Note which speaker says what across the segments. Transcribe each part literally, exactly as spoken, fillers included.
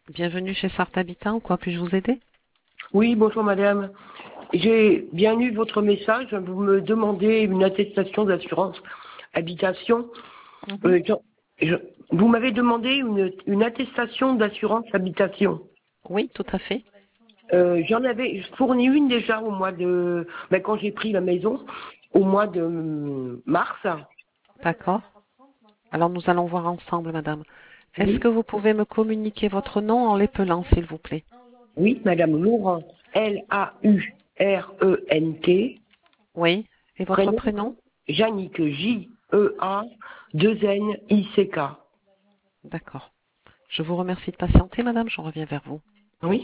Speaker 1: Bienvenue chez Sarthe Habitat, en quoi puis-je vous aider?
Speaker 2: Oui, bonjour madame. J'ai bien eu votre message. Vous me demandez une attestation d'assurance habitation.
Speaker 1: Mhm.
Speaker 2: Euh, je- je- vous m'avez demandé une, une attestation d'assurance habitation.
Speaker 1: Oui, tout à fait.
Speaker 2: Euh, J'en avais fourni une déjà au mois de... Ben, quand j'ai pris la maison, au mois de euh, mars.
Speaker 1: D'accord. Alors nous allons voir ensemble, madame. Est-ce
Speaker 2: Oui,
Speaker 1: que vous pouvez me communiquer votre nom en l'épelant, s'il vous plaît?
Speaker 2: oui madame Laurent, L A U R E N T.
Speaker 1: Oui. Et votre
Speaker 2: Prénom,
Speaker 1: prénom?
Speaker 2: Jannick, J E A deux N I C K.
Speaker 1: D'accord. Je vous remercie de patienter, madame. Je reviens vers vous.
Speaker 2: Oui.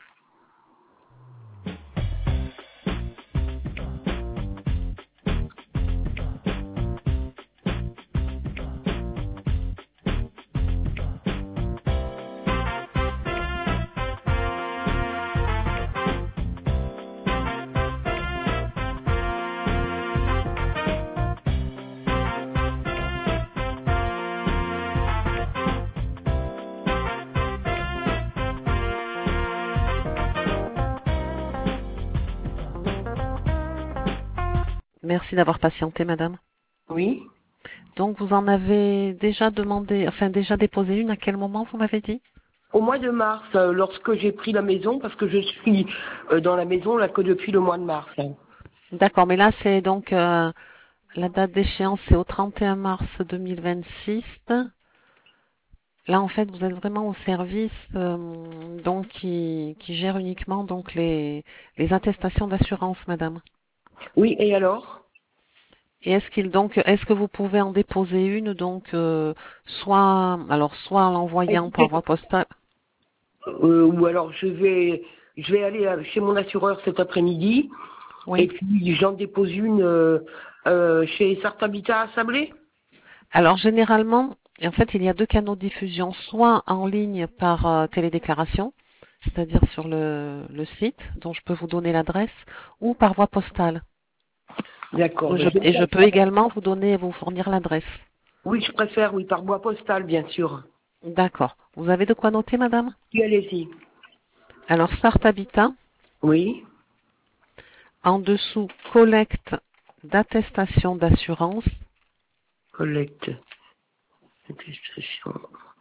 Speaker 1: Merci d'avoir patienté, madame.
Speaker 2: Oui.
Speaker 1: Donc vous en avez déjà demandé, enfin déjà déposé une. À quel moment vous m'avez dit?
Speaker 2: Au mois de mars, euh, lorsque j'ai pris la maison, parce que je suis euh, dans la maison là que depuis le mois de mars.
Speaker 1: D'accord, mais là c'est donc euh, la date d'échéance, c'est au trente et un mars deux mille vingt-six. Là, en fait, vous êtes vraiment au service euh, donc qui, qui gère uniquement donc les, les attestations d'assurance, madame.
Speaker 2: Oui, et alors?
Speaker 1: Et est-ce qu'il donc est-ce que vous pouvez en déposer une donc euh, soit alors soit en l'envoyant par
Speaker 2: Écoutez,
Speaker 1: voie postale.
Speaker 2: euh, ou alors je vais je vais aller euh, chez mon assureur cet après-midi et
Speaker 1: Oui.
Speaker 2: puis j'en dépose une euh, euh, chez Sarthe Habitat à Sablé.
Speaker 1: Alors généralement, en fait, il y a deux canaux de diffusion, soit en ligne par euh, télédéclaration, c'est-à-dire sur le, le site dont je peux vous donner l'adresse, ou par voie postale.
Speaker 2: D'accord.
Speaker 1: Et
Speaker 2: Ben,
Speaker 1: je,
Speaker 2: je vais
Speaker 1: et je
Speaker 2: faire
Speaker 1: peux
Speaker 2: ça.
Speaker 1: également vous donner vous fournir l'adresse.
Speaker 2: Oui, je préfère, oui, par bois postal, bien sûr.
Speaker 1: D'accord. Vous avez de quoi noter, madame?
Speaker 2: Puis allez-y.
Speaker 1: Alors, Sarthe Habitat,
Speaker 2: Oui.
Speaker 1: en dessous, collecte d'attestation d'assurance,
Speaker 2: Collecte. Attestation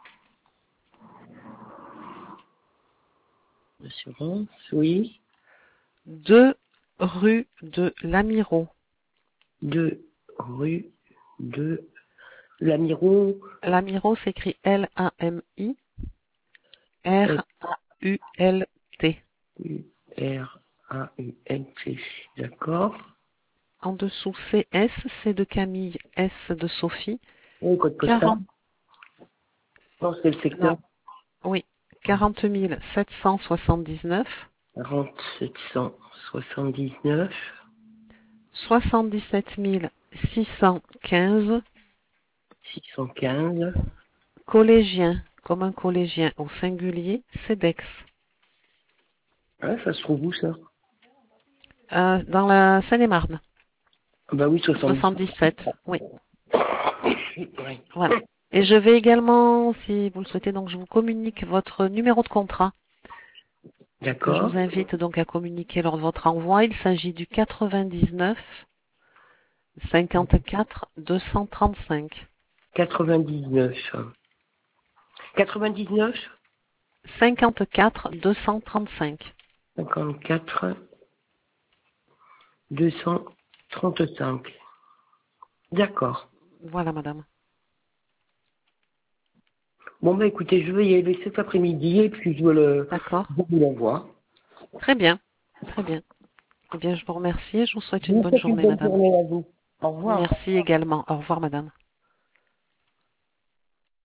Speaker 2: d'assurance. Oui.
Speaker 1: deux rue de l'Amirault.
Speaker 2: De rue de l'Amiron.
Speaker 1: L'Amirault s'écrit L A M I R A U L T.
Speaker 2: U R A U N T. D'accord.
Speaker 1: En dessous, C S, C de Camille, S de Sophie,
Speaker 2: Oui, code postal.
Speaker 1: quarante,
Speaker 2: Non, c'est le
Speaker 1: non,
Speaker 2: secteur.
Speaker 1: oui, quarante mille sept cent soixante-dix-neuf,
Speaker 2: quarante sept cent soixante-dix-neuf.
Speaker 1: soixante-dix-sept mille six cent quinze,
Speaker 2: six cent quinze.
Speaker 1: collégien, comme un collégien au singulier, CEDEX.
Speaker 2: Ah, ça se trouve où, ça?
Speaker 1: Euh, dans la Seine-et-Marne,
Speaker 2: Ah bah oui, soixante-dix.
Speaker 1: soixante-dix-sept, oui,
Speaker 2: Oui.
Speaker 1: voilà. Et je vais également, si vous le souhaitez, donc je vous communique votre numéro de contrat que je
Speaker 2: D'accord.
Speaker 1: vous invite donc à communiquer lors de votre envoi. Il s'agit du quatre-vingt-dix-neuf cinquante-quatre deux cent trente-cinq.
Speaker 2: quatre-vingt-dix-neuf. quatre-vingt-dix-neuf.
Speaker 1: cinquante-quatre deux cent trente-cinq.
Speaker 2: cinquante-quatre deux cent trente-cinq. D'accord.
Speaker 1: Voilà, madame.
Speaker 2: Bon, bah écoutez, je vais y aller cet après-midi et puis je vous le,
Speaker 1: D'accord.
Speaker 2: je vous l'envoie.
Speaker 1: Très bien. Très bien. Eh bien, je vous remercie et je vous souhaite
Speaker 2: Je
Speaker 1: une
Speaker 2: vous
Speaker 1: bonne
Speaker 2: souhaite une
Speaker 1: journée,
Speaker 2: bonne
Speaker 1: madame.
Speaker 2: journée à vous. Au revoir.
Speaker 1: Merci également. Au revoir, madame.